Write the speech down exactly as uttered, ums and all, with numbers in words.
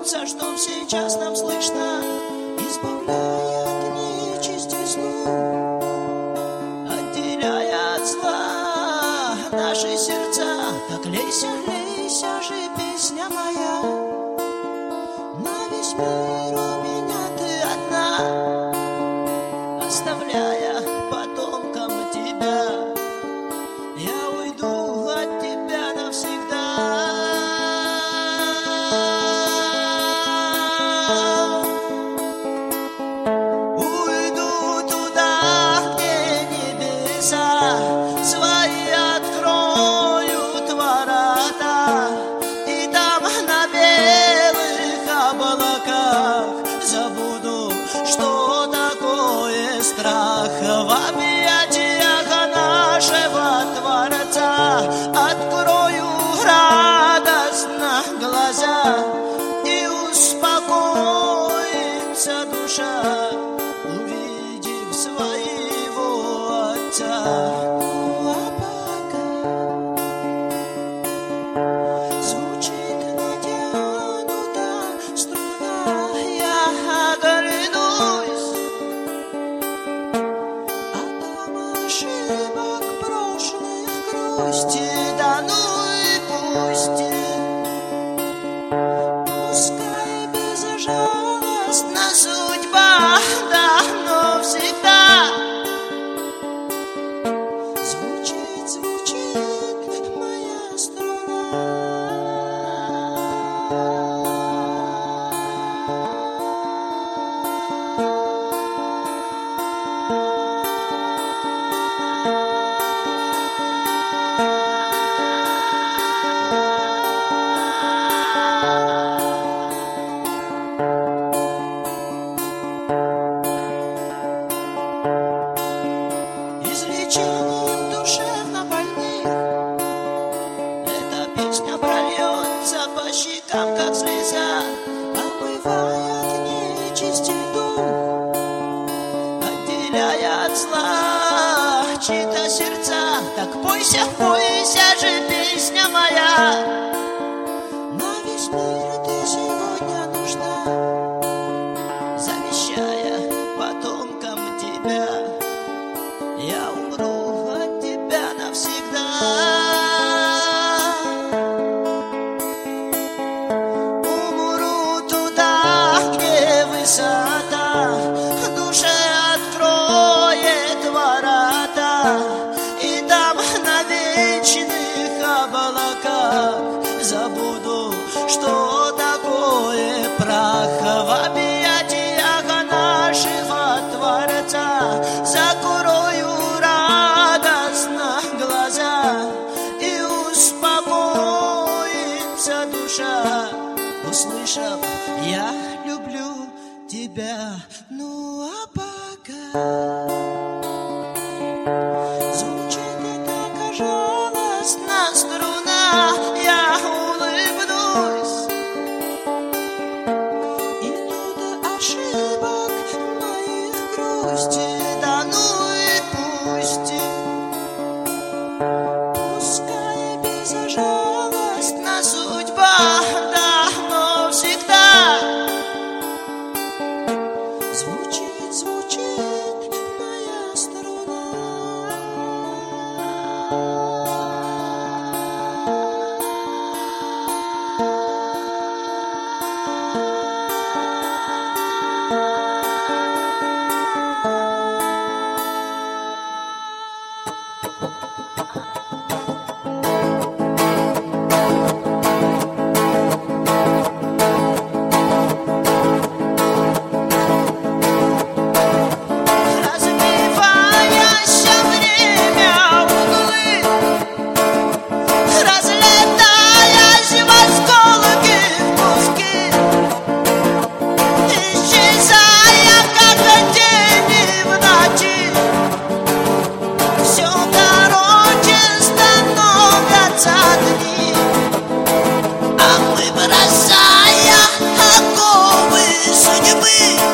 солнца, что сейчас нам слышно, избавляя от нечисти злу, отделяя от зла наши сердца. Так лейся, лейся же, песня моя, на весь мир у меня ты одна, оставляя потомкам тебя. Я уйду от тебя навсегда. Уйду туда, где небеса свои откроют ворота, и там на белых облаках забуду, что такое страх. В объятиях нашего Творца открою радостно глаза, и успокоится душа, увидев своего Отца. Ну, а пока звучит натянута струна, я оглянусь, а там ошибок прошлых грусти, да ну и пусть. Пускай безжалостна судьба, да, но всегда звучит, звучит моя струна. Излечением душевно больных эта песня прольется по щекам, как слеза, омывая от нечисти дух, отделяя от зла чьи-то сердца. Так пойся, пойся же, песня моя, на весь мир ты сегодня нужна, завещая потомкам тебя. Я умру от тебя навсегда. Умру туда, где высота душе откроет ворота, и там на вечных облаках забуду, что такое прах. В объятиях нашего Творца закрою радостно глаза, и успокоится душа, услышав: я люблю тебя. Ну а пока звучит эта жалостная струна, я улыбнусь, и тут ошибок моих грусти, да ну и пусть. Пускай безжалостна судьба, да, но всегда звучит, звучит моя струна. Разбиваяся время углы, разлетаясь в осколки, в куски, исчезая, как тени в ночи, все короче становятся дни, а мы, бросая оковы судьбы,